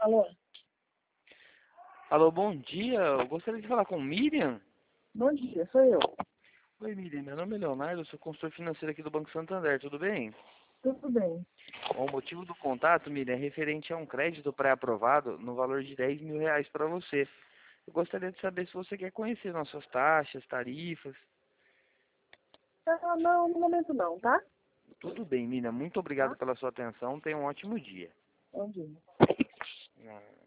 Alô? Alô, bom dia. Eu gostaria de falar com Miriam. Bom dia, sou eu. Oi, Miriam. Meu nome é Leonardo, eu sou consultor financeiro aqui do Banco Santander. Tudo bem? Tudo bem. Bom, o motivo do contato, Miriam, é referente a um crédito pré-aprovado no valor de R$ 10.000 para você. Eu gostaria de saber se você quer conhecer nossas taxas, tarifas. Ah, não, no momento não, tá? Tudo bem, Miriam. Muito obrigado Tá? pela sua atenção. Tenha um ótimo dia. Bom dia. Ah.